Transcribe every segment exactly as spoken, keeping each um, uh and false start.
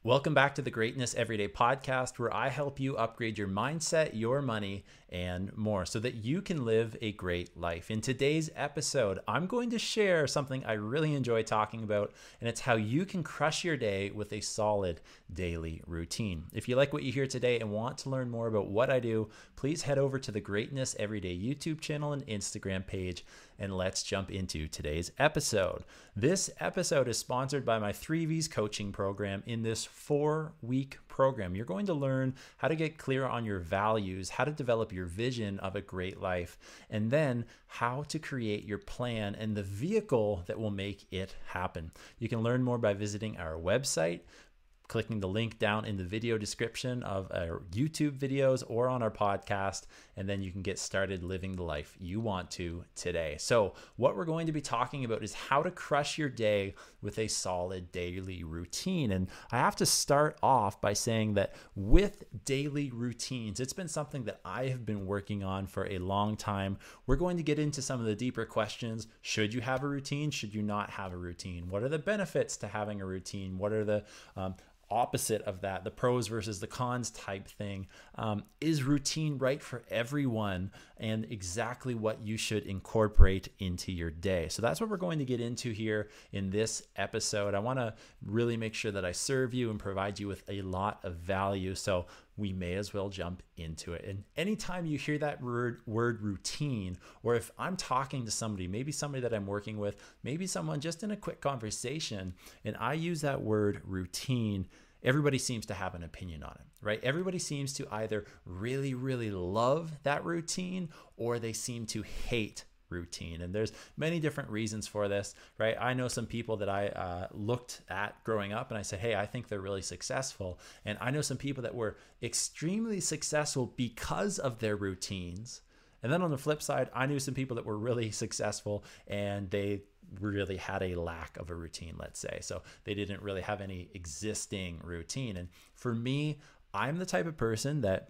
Welcome back to the Greatness Everyday podcast, where I help you upgrade your mindset, your money, and more so that you can live a great life. In today's episode, I'm going to share something I really enjoy talking about, and it's how you can crush your day with a solid daily routine. If you like what you hear today and want to learn more about what I do, please head over to the Greatness Everyday YouTube channel and Instagram page, and let's jump into today's episode. This episode is sponsored by my three V's coaching program. In this four-week program, you're going to learn how to get clear on your values, how to develop your vision of a great life, and then how to create your plan and the vehicle that will make it happen. You can learn more by visiting our website, clicking the link down in the video description of our YouTube videos or on our podcast, and then you can get started living the life you want to today. So what we're going to be talking about is how to crush your day with a solid daily routine. And I have to start off by saying that with daily routines, it's been something that I have been working on for a long time. We're going to get into some of the deeper questions. Should you have a routine? Should you not have a routine? What are the benefits to having a routine? What are the um, opposite of that, the pros versus the cons type thing? Um, is routine right for everyone, and exactly what you should incorporate into your day? So that's what we're going to get into here in this episode. I want to really make sure that I serve you and provide you with a lot of value. So we may as well jump into it. And anytime you hear that word, word routine, or if I'm talking to somebody, maybe somebody that I'm working with, maybe someone just in a quick conversation, and I use that word routine, everybody seems to have an opinion on it, right? Everybody seems to either really, really love that routine, or they seem to hate routine. And there's many different reasons for this, right? I know some people that I uh, looked at growing up and I said, hey, I think they're really successful. And I know some people that were extremely successful because of their routines. And then on the flip side, I knew some people that were really successful and they really had a lack of a routine, let's say. So they didn't really have any existing routine. And for me, I'm the type of person that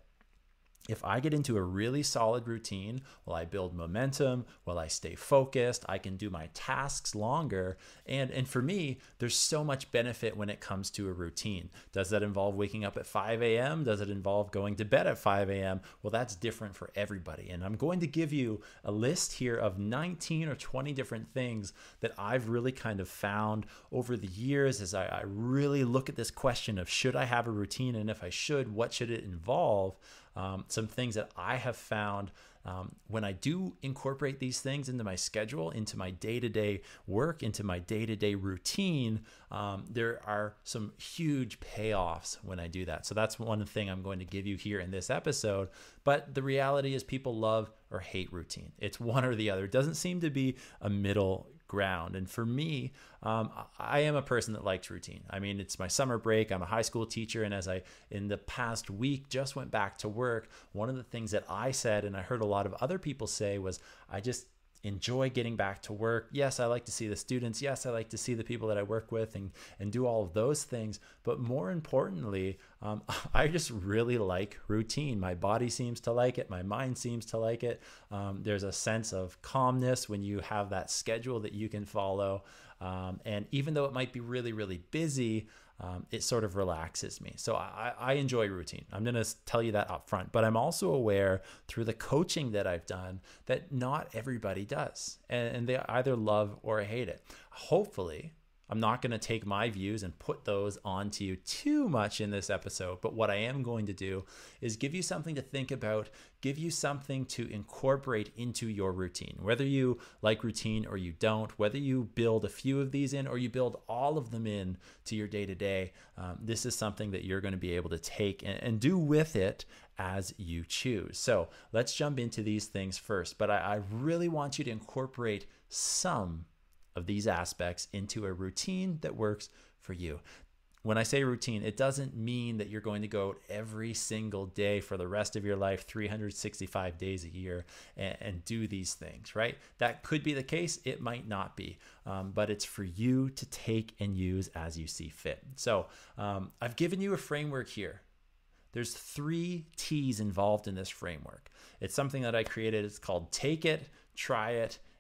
if I get into a really solid routine, will I build momentum? Will I stay focused? I can do my tasks longer. And, and for me, there's so much benefit when it comes to a routine. Does that involve waking up at five a.m.? Does it involve going to bed at five a.m.? Well, that's different for everybody. And I'm going to give you a list here of nineteen or twenty different things that I've really kind of found over the years as I, I really look at this question of, should I have a routine? And if I should, what should it involve? Um, some things that I have found um, when I do incorporate these things into my schedule, into my day-to-day work, into my day-to-day routine, um, there are some huge payoffs when I do that. So that's one thing I'm going to give you here in this episode. But the reality is people love or hate routine. It's one or the other. It doesn't seem to be a middle ground. And for me, um, I am a person that likes routine. I mean, it's my summer break. I'm a high school teacher. And as I, in the past week, just went back to work, one of the things that I said, and I heard a lot of other people say, was I just enjoy getting back to work. Yes, I like to see the students. Yes, I like to see the people that I work with and, and do all of those things. But more importantly, um, I just really like routine. My body seems to like it. My mind seems to like it. Um, there's a sense of calmness when you have that schedule that you can follow. Um, and even though it might be really, really busy, Um, it sort of relaxes me. So I, I enjoy routine. I'm going to tell you that up front, but I'm also aware through the coaching that I've done that not everybody does, and, and they either love or hate it. Hopefully, I'm not going to take my views and put those onto you too much in this episode, but what I am going to do is give you something to think about, give you something to incorporate into your routine. Whether you like routine or you don't, whether you build a few of these in or you build all of them in to your day-to-day, um, this is something that you're going to be able to take and, and do with it as you choose. So let's jump into these things first, but I, I really want you to incorporate some of these aspects into a routine that works for you. When I say routine, it doesn't mean that you're going to go out every single day for the rest of your life, three hundred sixty-five days a year, and, and do these things, right? That could be the case. It might not be, um, but it's for you to take and use as you see fit. So um, I've given you a framework here. There's three T's involved in this framework. It's something that I created. It's called Take It, Try It,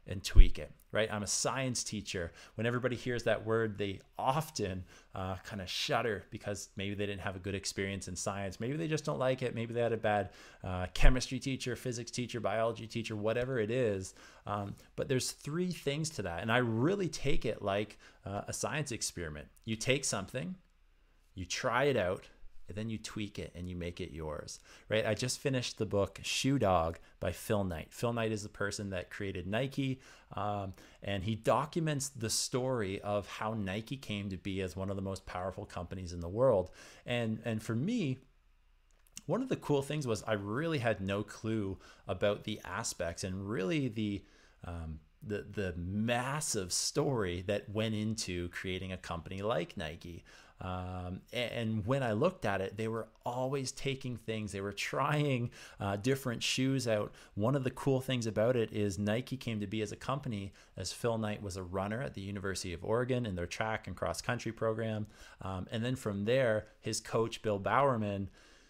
and tweak it, right? I'm a science teacher. When everybody hears that word, they often uh, kind of shudder because maybe they didn't have a good experience in science. Maybe they just don't like it. Maybe they had a bad uh, chemistry teacher, physics teacher, biology teacher, whatever it is. Um, but there's three things to that. And I really take it like uh, a science experiment. You take something, you try it out, and then you tweak it and you make it yours, right? I just finished the book Shoe Dog by Phil Knight. Phil Knight is the person that created Nike, um, and he documents the story of how Nike came to be as one of the most powerful companies in the world. And, and for me, one of the cool things was I really had no clue about the aspects and really the um, the the massive story that went into creating a company like Nike. Um, and when I looked at it, they were always taking things. They were trying uh, different shoes out. One of the cool things about it is Nike came to be as a company as Phil Knight was a runner at the University of Oregon in their track and cross country program. Um, and then from there, his coach, Bill Bowerman,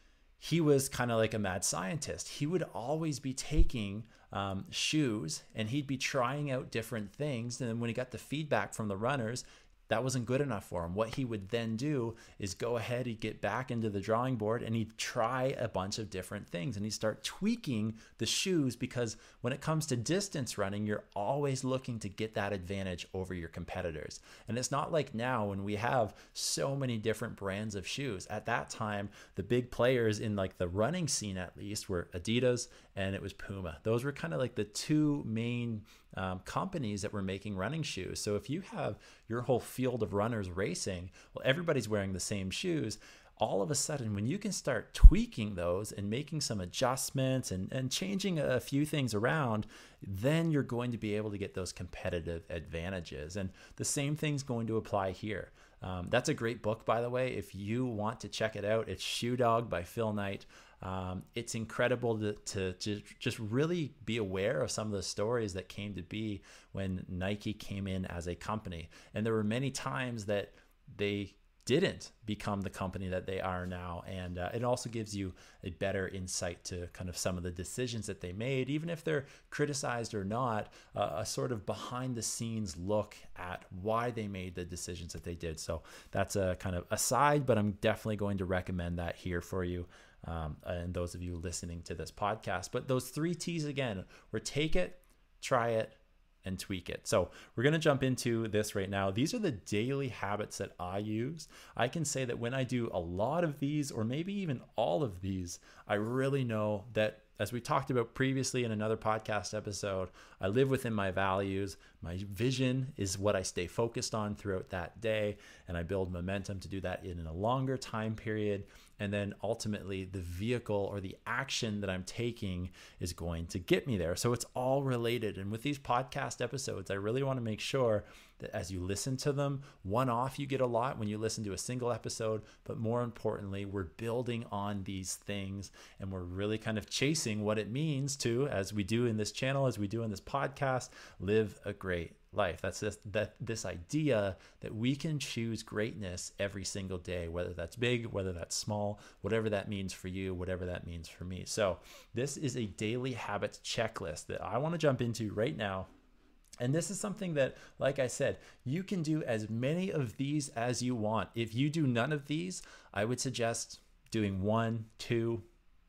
he was kind of like a mad scientist. He would always be taking um, shoes and he'd be trying out different things. And then when he got the feedback from the runners, that wasn't good enough for him. What he would then do is go ahead, he'd get back into the drawing board and he'd try a bunch of different things and he'd start tweaking the shoes, because when it comes to distance running, you're always looking to get that advantage over your competitors. And it's not like now when we have so many different brands of shoes. At that time, the big players in like the running scene at least were Adidas and it was Puma. Those were kind of like the two main Um, companies that were making running shoes. So if you have your whole field of runners racing, well, everybody's wearing the same shoes. All of a sudden, when you can start tweaking those and making some adjustments and, and changing a few things around, then you're going to be able to get those competitive advantages. And the same thing's going to apply here. Um, that's a great book, by the way. If you want to check it out, it's Shoe Dog by Phil Knight. Um, it's incredible to, to, to just really be aware of some of the stories that came to be when Nike came in as a company. And there were many times that they didn't become the company that they are now. And uh, it also gives you a better insight to kind of some of the decisions that they made, even if they're criticized or not, uh, a sort of behind the scenes look at why they made the decisions that they did. So that's a kind of aside, but I'm definitely going to recommend that here for you. Um, and those of you listening to this podcast. But those three T's again were take it, try it, and tweak it. So we're going to jump into this right now. These are the daily habits that I use. I can say that when I do a lot of these, or maybe even all of these, I really know that, as we talked about previously in another podcast episode, I live within my values. My vision is what I stay focused on throughout that day, and I build momentum to do that in a longer time period. And then ultimately the vehicle or the action that I'm taking is going to get me there. So it's all related. And with these podcast episodes, I really want to make sure that as you listen to them, one off, you get a lot when you listen to a single episode, but more importantly, we're building on these things and we're really kind of chasing what it means to, as we do in this channel, as we do in this podcast, live a great life. That's this, that this idea that we can choose greatness every single day, whether that's big, whether that's small, whatever that means for you, whatever that means for me. So this is a daily habits checklist that I want to jump into right now. And this is something that, like I said, you can do as many of these as you want. If you do none of these, I would suggest doing one, two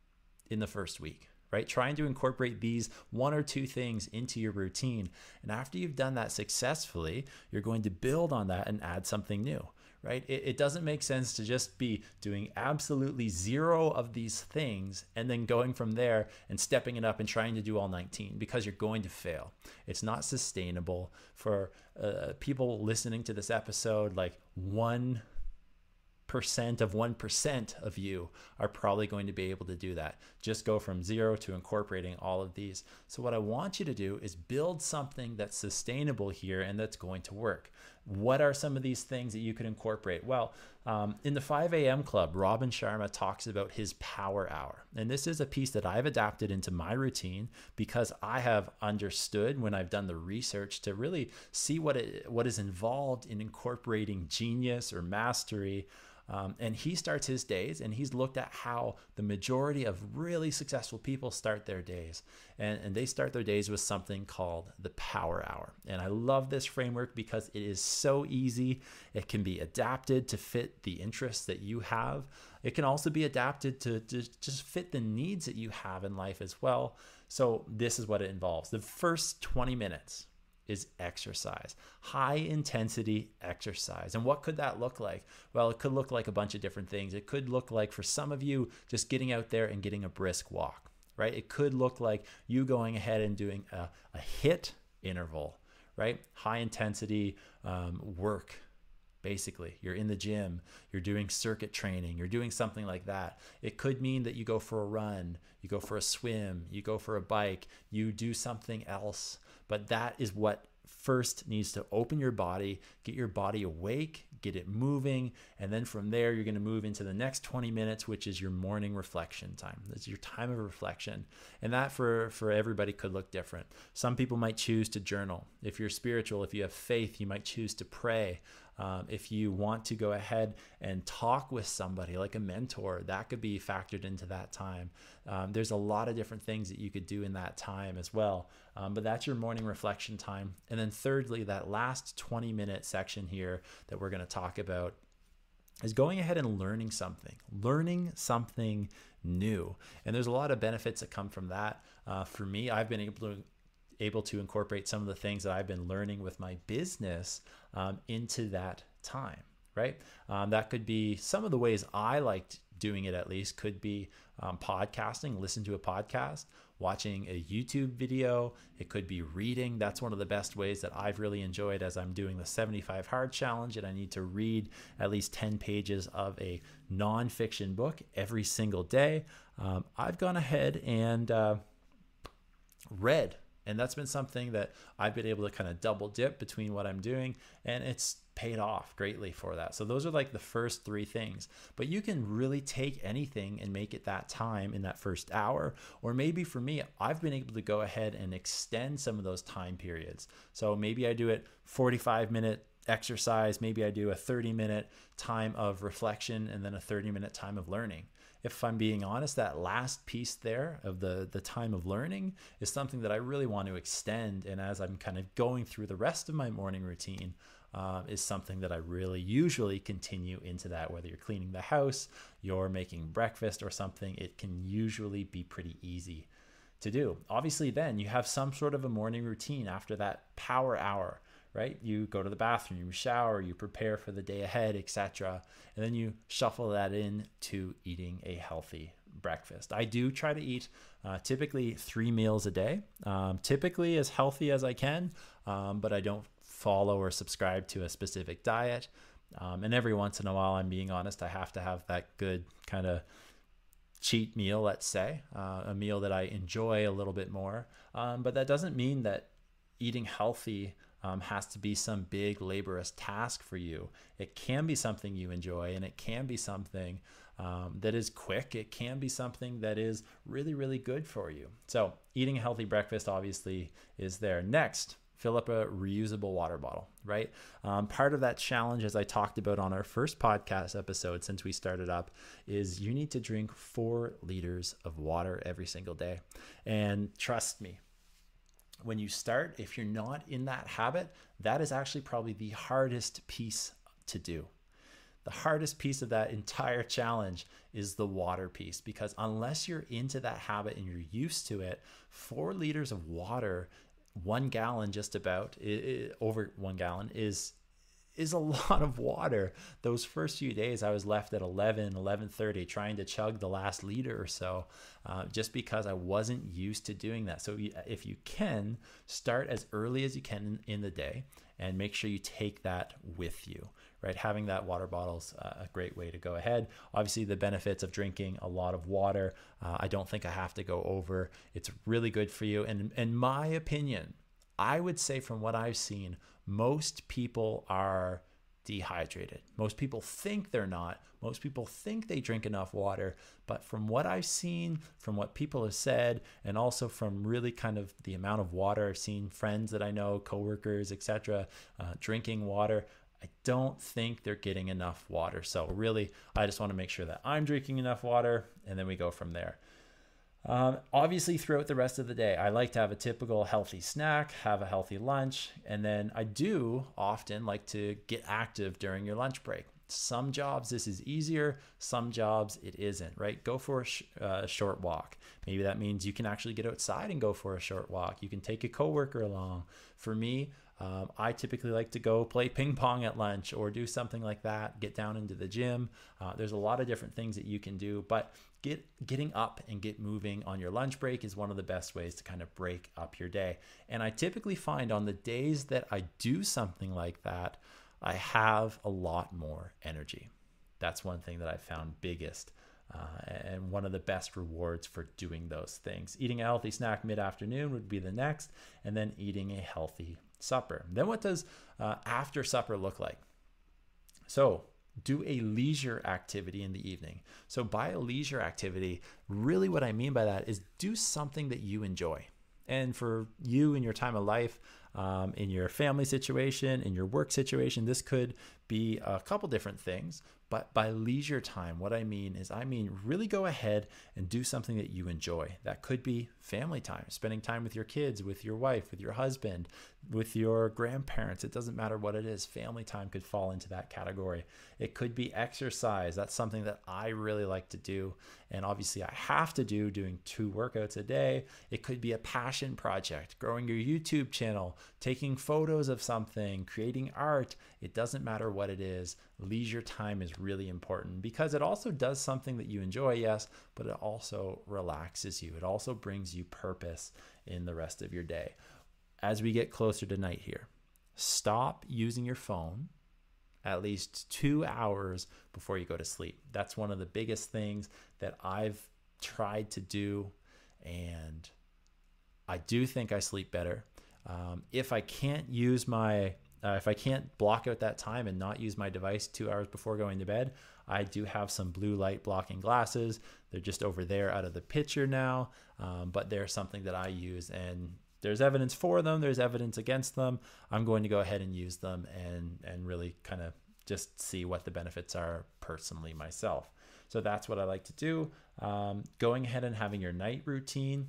in the first week. Right? Trying to incorporate these one or two things into your routine. And after you've done that successfully, you're going to build on that and add something new, right? It, it doesn't make sense to just be doing absolutely zero of these things and then going from there and stepping it up and trying to do all nineteen, because you're going to fail. It's not sustainable for uh, people listening to this episode. Like one percent of one percent of you are probably going to be able to do that. Just go from zero to incorporating all of these. So what I want you to do is build something that's sustainable here and that's going to work. What are some of these things that you could incorporate? Well, um, in the five a.m. Club, Robin Sharma talks about his power hour. And this is a piece that I've adapted into my routine because I have understood when I've done the research to really see what it, what is involved in incorporating genius or mastery Um, and he starts his days, and he's looked at how the majority of really successful people start their days. And, and they start their days with something called the power hour. And I love this framework because it is so easy. It can be adapted to fit the interests that you have. It can also be adapted to, to just fit the needs that you have in life as well. So this is what it involves. The first twenty minutes is exercise, high intensity exercise. And what could that look like? Well, it could look like a bunch of different things. It could look like, for some of you, just getting out there and getting a brisk walk, right? It could look like you going ahead and doing a, a HIIT interval, right? High intensity um, work. Basically, you're in the gym, you're doing circuit training, you're doing something like that. It could mean that you go for a run, you go for a swim, you go for a bike, you do something else. But that is what first needs to open your body, get your body awake, get it moving. And then from there, you're going to move into the next twenty minutes, which is your morning reflection time. That's your time of reflection. And that for, for everybody could look different. Some people might choose to journal. If you're spiritual, if you have faith, you might choose to pray. Um, if you want to go ahead and talk with somebody like a mentor, that could be factored into that time. Um, there's a lot of different things that you could do in that time as well. Um, but that's your morning reflection time. And then thirdly, that last twenty minute section here that we're going to talk about is going ahead and learning something, learning something new. And there's a lot of benefits that come from that. Uh, for me, I've been able to able to incorporate some of the things that I've been learning with my business um, into that time, right? Um, that could be some of the ways I liked doing it, at least could be um, podcasting, listen to a podcast, watching a YouTube video. It could be reading. That's one of the best ways that I've really enjoyed as I'm doing the seventy-five hard challenge, and I need to read at least ten pages of a nonfiction book every single day. Um, I've gone ahead and uh, read. And that's been something that I've been able to kind of double dip between what I'm doing, and it's paid off greatly for that. So those are like the first three things, but you can really take anything and make it that time in that first hour. Or maybe for me, I've been able to go ahead and extend some of those time periods. So maybe I do it forty-five minute exercise. Maybe I do a thirty minute time of reflection and then a thirty minute time of learning. If I'm being honest, that last piece there of the, the time of learning is something that I really want to extend. And as I'm kind of going through the rest of my morning routine, uh, is something that I really usually continue into that. Whether you're cleaning the house, you're making breakfast or something, it can usually be pretty easy to do. Obviously, then you have some sort of a morning routine after that power hour, right? You go to the bathroom, you shower, you prepare for the day ahead, et cetera. And then you shuffle that in to eating a healthy breakfast. I do try to eat uh, typically three meals a day, um, typically as healthy as I can, um, but I don't follow or subscribe to a specific diet. Um, and every once in a while, I'm being honest, I have to have that good kind of cheat meal, let's say, uh, a meal that I enjoy a little bit more. Um, but that doesn't mean that eating healthy Um, has to be some big laborious task for you. It can be something you enjoy, and it can be something um, that is quick. It can be something that is really, really good for you. So eating a healthy breakfast obviously is there. Next, fill up a reusable water bottle, right? Um, part of that challenge, as I talked about on our first podcast episode since we started up, is you need to drink four liters of water every single day. And trust me, when you start, if you're not in that habit, that is actually probably the hardest piece to do. The hardest piece of that entire challenge is the water piece, because unless you're into that habit and you're used to it, four liters of water, one gallon just about, it, it, over one gallon is is a lot of water. Those first few days I was left at eleven, eleven thirty trying to chug the last liter or so, uh, just because I wasn't used to doing that. So if you can, start as early as you can in the day and make sure you take that with you, right? Having that water bottle's a great way to go ahead. Obviously the benefits of drinking a lot of water, uh, I don't think I have to go over. It's really good for you. And in my opinion, I would say from what I've seen, most people are dehydrated. Most people think they're not. Most people think they drink enough water. But from what I've seen, from what people have said, and also from really kind of the amount of water I've seen friends that I know, coworkers, et cetera, uh, drinking water, I don't think they're getting enough water. So really, I just want to make sure that I'm drinking enough water, and then we go from there. Um, obviously, throughout the rest of the day, I like to have a typical healthy snack, have a healthy lunch, and then I do often like to get active during your lunch break. Some jobs this is easier, some jobs it isn't, right? Go for a sh- uh, short walk. Maybe that means you can actually get outside and go for a short walk. You can take a coworker along. For me, um, I typically like to go play ping pong at lunch or do something like that, get down into the gym. Uh, there's a lot of different things that you can do, but get getting up and get moving on your lunch break is one of the best ways to kind of break up your day. And I typically find on the days that I do something like that, I have a lot more energy. That's one thing that I found biggest uh, and one of the best rewards for doing those things. Eating a healthy snack mid-afternoon would be the next, and then eating a healthy supper. Then what does uh, after supper look like? So do a leisure activity in the evening. So by a leisure activity, really what I mean by that is do something that you enjoy. And for you in your time of life, um, in your family situation, in your work situation, this could be a couple different things. But by leisure time, what I mean is I mean really go ahead and do something that you enjoy. That could be family time, spending time with your kids, with your wife, with your husband, with your grandparents. It doesn't matter what it is. Family time could fall into that category. It could be exercise. That's something that I really like to do. And obviously I have to do doing two workouts a day. It could be a passion project, growing your YouTube channel, taking photos of something, creating art. It doesn't matter what it is. Leisure time is really important because it also does something that you enjoy, yes, but it also relaxes you. It also brings you purpose in the rest of your day. As we get closer to night here, stop using your phone at least two hours before you go to sleep. That's one of the biggest things that I've tried to do, and I do think I sleep better. Um, if I can't use my, uh, if I can't block out that time and not use my device two hours before going to bed, I do have some blue light blocking glasses. They're just over there out of the picture now, um, but they're something that I use, and there's evidence for them. There's evidence against them. I'm going to go ahead and use them and, and really kind of just see what the benefits are personally myself. So that's what I like to do. Um, going ahead and having your night routine.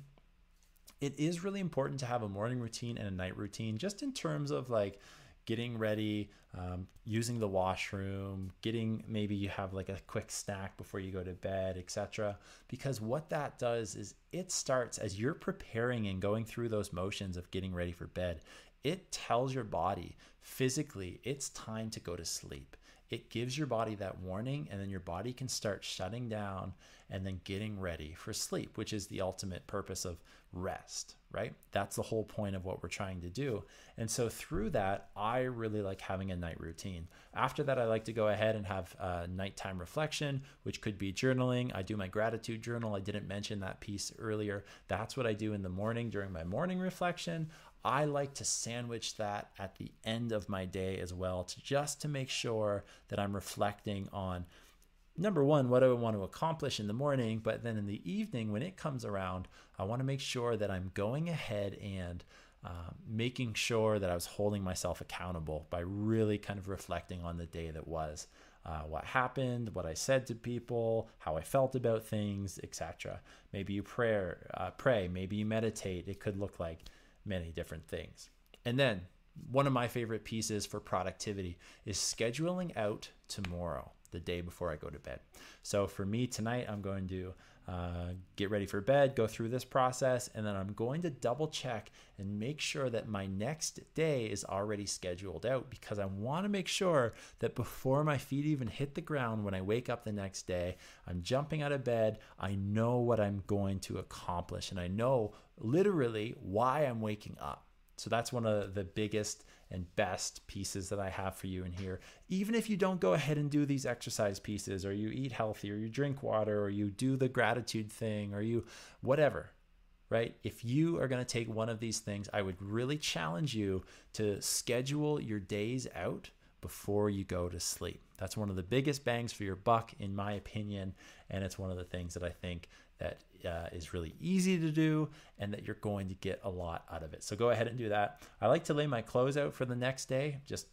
It is really important to have a morning routine and a night routine, just in terms of like getting ready, um, using the washroom, getting, maybe you have like a quick snack before you go to bed, et cetera. Because what that does is it starts as you're preparing and going through those motions of getting ready for bed. It tells your body physically it's time to go to sleep. It gives your body that warning, and then your body can start shutting down and then getting ready for sleep, which is the ultimate purpose of rest, right? That's the whole point of what we're trying to do. And so through that, I really like having a night routine. After that, I like to go ahead and have a nighttime reflection, which could be journaling. I do my gratitude journal. I didn't mention that piece earlier. That's what I do in the morning during my morning reflection. I like to sandwich that at the end of my day as well, to just to make sure that I'm reflecting on, number one, what do I want to accomplish in the morning, but then in the evening when it comes around, I want to make sure that I'm going ahead and uh, making sure that I was holding myself accountable by really kind of reflecting on the day that was. Uh, what happened, what I said to people, how I felt about things, et cetera. Maybe you pray, uh, pray, maybe you meditate. It could look like many different things. And then one of my favorite pieces for productivity is scheduling out tomorrow, the day before I go to bed. So for me tonight, I'm going to uh, get ready for bed, go through this process, and then I'm going to double check and make sure that my next day is already scheduled out, because I want to make sure that before my feet even hit the ground when I wake up the next day, I'm jumping out of bed, I know what I'm going to accomplish, and I know literally why I'm waking up. So that's one of the biggest and best pieces that I have for you in here. Even if you don't go ahead and do these exercise pieces, or you eat healthy, or you drink water, or you do the gratitude thing, or you whatever, right? If you are going to take one of these things, I would really challenge you to schedule your days out before you go to sleep. That's one of the biggest bangs for your buck, in my opinion. And it's one of the things that I think that uh, is really easy to do, and that you're going to get a lot out of it. So go ahead and do that. I like to lay my clothes out for the next day, just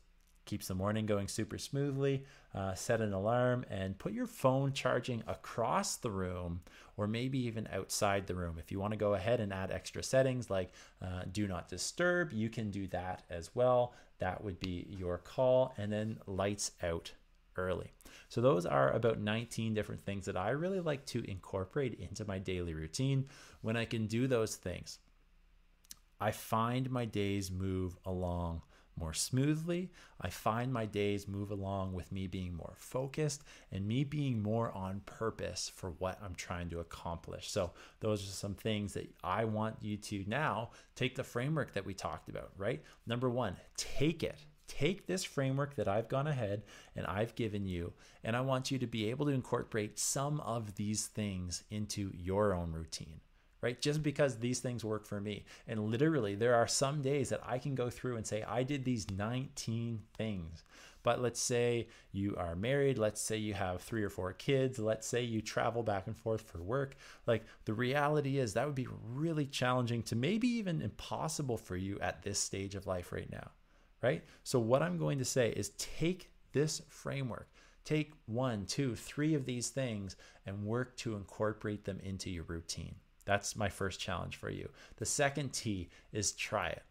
keeps the morning going super smoothly. Uh, set an alarm and put your phone charging across the room, or maybe even outside the room. If you want to go ahead and add extra settings like uh, do not disturb, you can do that as well. That would be your call. And then lights out early. So those are about nineteen different things that I really like to incorporate into my daily routine. When I can do those things, I find my days move along more smoothly. I find my days move along with me being more focused and me being more on purpose for what I'm trying to accomplish. So those are some things that I want you to now take the framework that we talked about, right? Number one, take it. Take this framework that I've gone ahead and I've given you, and I want you to be able to incorporate some of these things into your own routine. Right? Just because these things work for me. And literally, there are some days that I can go through and say, I did these nineteen things. But let's say you are married. Let's say you have three or four kids. Let's say you travel back and forth for work. Like, the reality is that would be really challenging to maybe even impossible for you at this stage of life right now. Right? So what I'm going to say is take this framework. Take one, two, three of these things and work to incorporate them into your routine. That's my first challenge for you. The second T is try it.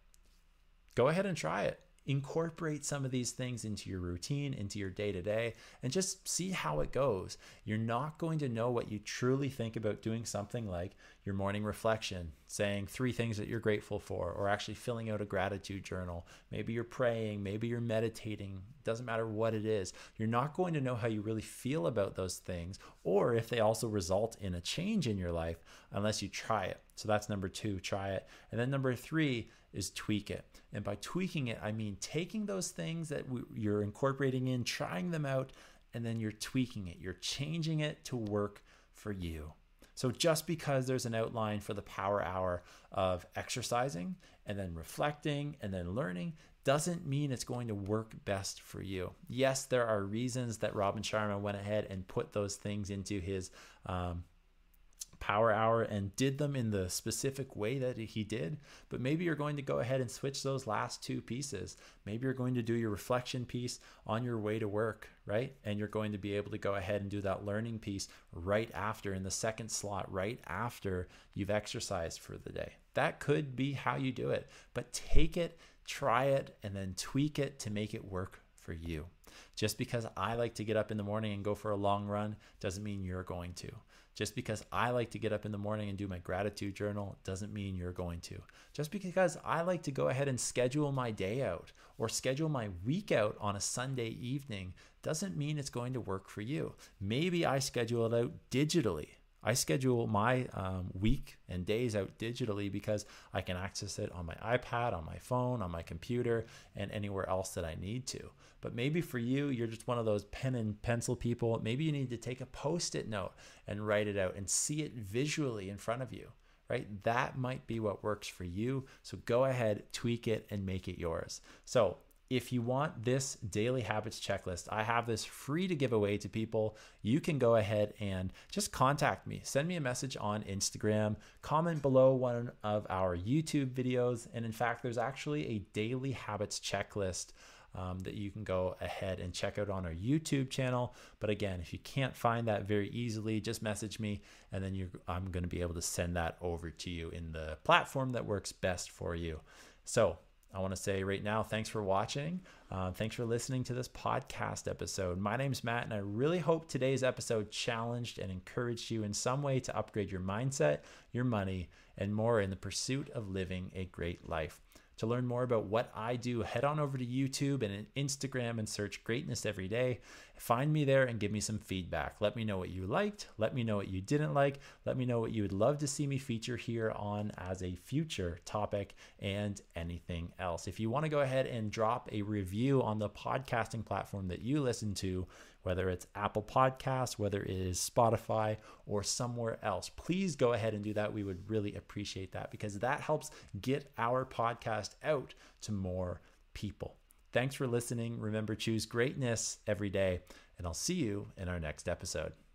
Go ahead and try it. Incorporate some of these things into your routine, into your day-to-day, and just see how it goes. You're not going to know what you truly think about doing something like your morning reflection, saying three things that you're grateful for, or actually filling out a gratitude journal. Maybe you're praying, maybe you're meditating. Doesn't matter what it is. You're not going to know how you really feel about those things, or if they also result in a change in your life, unless you try it. So that's number two, try it. And then number three is tweak it. And by tweaking it, I mean taking those things that w- you're incorporating in, trying them out, and then you're tweaking it. You're changing it to work for you. So just because there's an outline for the power hour of exercising and then reflecting and then learning doesn't mean it's going to work best for you. Yes, there are reasons that Robin Sharma went ahead and put those things into his um, power hour and did them in the specific way that he did, but maybe you're going to go ahead and switch those last two pieces. Maybe you're going to do your reflection piece on your way to work, right? And you're going to be able to go ahead and do that learning piece right after, in the second slot, right after you've exercised for the day. That could be how you do it, but take it, try it, and then tweak it to make it work for you. Just because I like to get up in the morning and go for a long run doesn't mean you're going to. Just because I like to get up in the morning and do my gratitude journal doesn't mean you're going to. Just because I like to go ahead and schedule my day out or schedule my week out on a Sunday evening doesn't mean it's going to work for you. Maybe I schedule it out digitally. I schedule my um, week and days out digitally because I can access it on my iPad, on my phone, on my computer, and anywhere else that I need to. But maybe for you, you're just one of those pen and pencil people. Maybe you need to take a Post-it note and write it out and see it visually in front of you, right? That might be what works for you. So go ahead, tweak it, and make it yours. So if you want this daily habits checklist, I have this free to give away to people. You can go ahead and just contact me. Send me a message on Instagram, comment below one of our YouTube videos. And in fact, there's actually a daily habits checklist um, that you can go ahead and check out on our YouTube channel. But again, if you can't find that very easily, just message me and then you're, I'm going to be able to send that over to you in the platform that works best for you. So I want to say right now, thanks for watching. Uh, thanks for listening to this podcast episode. My name's Matt, and I really hope today's episode challenged and encouraged you in some way to upgrade your mindset, your money, and more in the pursuit of living a great life. To learn more about what I do, head on over to YouTube and Instagram and search Greatness Every Day. Find me there and give me some feedback. Let me know what you liked. Let me know what you didn't like. Let me know what you would love to see me feature here on as a future topic and anything else. If you want to go ahead and drop a review on the podcasting platform that you listen to, whether it's Apple Podcasts, whether it is Spotify or somewhere else, please go ahead and do that. We would really appreciate that because that helps get our podcast out to more people. Thanks for listening. Remember, choose greatness every day, and I'll see you in our next episode.